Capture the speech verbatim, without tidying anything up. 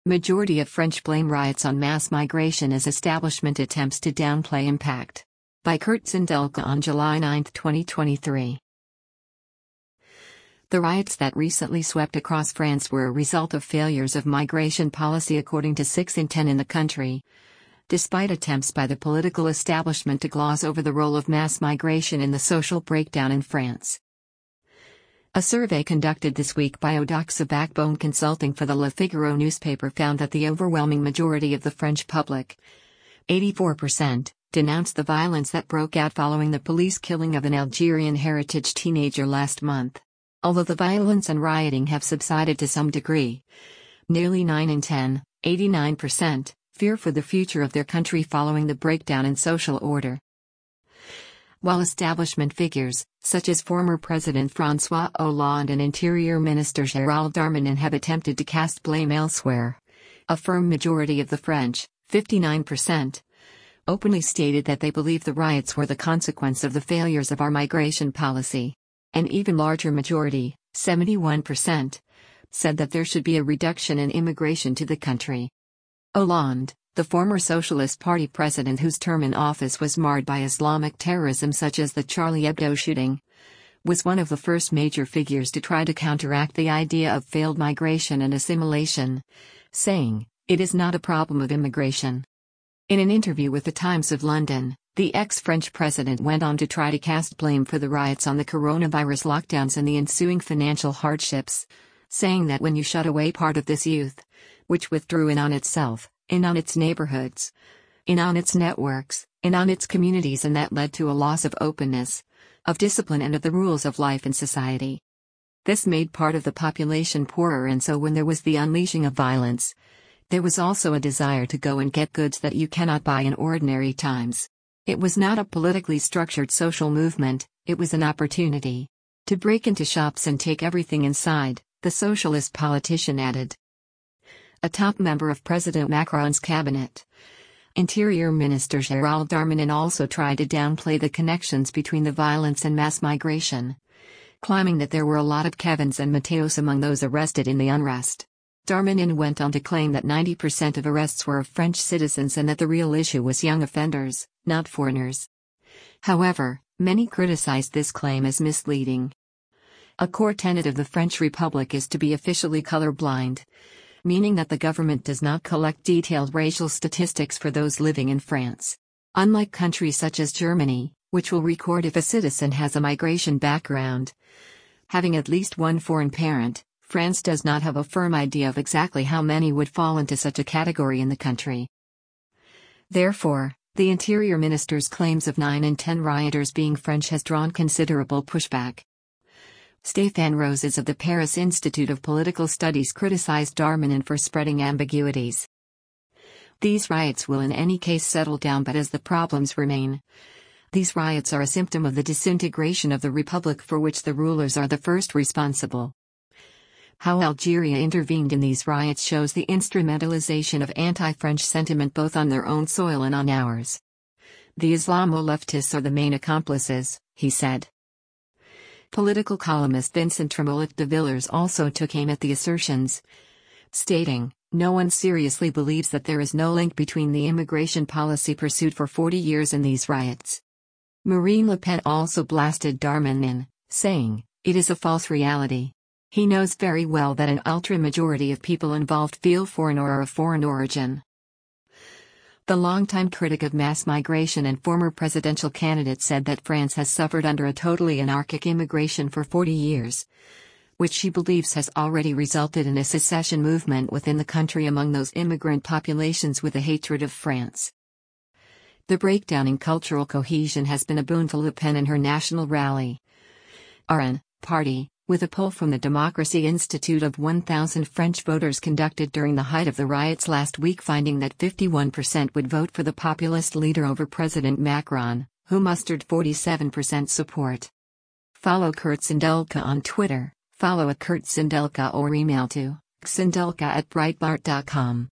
Majority of French blame riots on mass migration as establishment attempts to downplay impact. By Kurt Sindelka on July ninth, twenty twenty-three. The riots that recently swept across France were a result of failures of migration policy according to six in ten in the country. Despite attempts by the political establishment to gloss over the role of mass migration in the social breakdown in France. A survey conducted this week by Odoxa Backbone Consulting for the Le Figaro newspaper found that the overwhelming majority of the French public, eighty-four percent, denounced the violence that broke out following the police killing of an Algerian heritage teenager last month. Although the violence and rioting have subsided to some degree, nearly nine in ten, eighty-nine percent, fear for the future of their country following the breakdown in social order. While establishment figures, such as former President François Hollande and Interior Minister Gérald Darmanin have attempted to cast blame elsewhere, a firm majority of the French, fifty-nine percent, openly stated that they believe the riots were the consequence of the failures of our migration policy. An even larger majority, seventy-one percent, said that there should be a reduction in immigration to the country. Hollande, the former Socialist Party president whose term in office was marred by Islamic terrorism such as the Charlie Hebdo shooting, was one of the first major figures to try to counteract the idea of failed migration and assimilation, saying, "It is not a problem of immigration." In an interview with the Times of London, the ex-French president went on to try to cast blame for the riots on the coronavirus lockdowns and the ensuing financial hardships, saying that when you shut away part of this youth, which withdrew in on itself, in on its neighborhoods, in on its networks, in on its communities, and that led to a loss of openness, of discipline and of the rules of life in society. This made part of the population poorer, and so when there was the unleashing of violence, there was also a desire to go and get goods that you cannot buy in ordinary times. It was not a politically structured social movement, it was an opportunity to break into shops and take everything inside, the socialist politician added. A top member of President Macron's cabinet, Interior Minister Gérald Darmanin, also tried to downplay the connections between the violence and mass migration, claiming that there were a lot of Kevins and Mateos among those arrested in the unrest. Darmanin went on to claim that ninety percent of arrests were of French citizens and that the real issue was young offenders, not foreigners. However, many criticized this claim as misleading. A core tenet of the French Republic is to be officially colorblind, meaning that the government does not collect detailed racial statistics for those living in France. Unlike countries such as Germany, which will record if a citizen has a migration background, having at least one foreign parent, France does not have a firm idea of exactly how many would fall into such a category in the country. Therefore, the Interior Minister's claims of nine in ten rioters being French has drawn considerable pushback. Stéphane Roses of the Paris Institute of Political Studies criticized Darmanin for spreading ambiguities. These riots will in any case settle down, but as the problems remain, these riots are a symptom of the disintegration of the republic for which the rulers are the first responsible. How Algeria intervened in these riots shows the instrumentalization of anti-French sentiment both on their own soil and on ours. The Islamo-leftists are the main accomplices, he said. Political columnist Vincent Tremollet de Villers also took aim at the assertions, stating, "No one seriously believes that there is no link between the immigration policy pursued for forty years and these riots." Marine Le Pen also blasted Darmanin, saying, "It is a false reality. He knows very well that an ultra-majority of people involved feel foreign or are of foreign origin." The longtime critic of mass migration and former presidential candidate said that France has suffered under a totally anarchic immigration for forty years, which she believes has already resulted in a secession movement within the country among those immigrant populations with a hatred of France. The breakdown in cultural cohesion has been a boon to Le Pen and her national rally R N party, with a poll from the Democracy Institute of one thousand French voters conducted during the height of the riots last week finding that fifty-one percent would vote for the populist leader over President Macron, who mustered forty-seven percent support. Follow Kurt Sindelka on Twitter, follow at Kurt Sindelka or email to sindelka at breitbart dot com.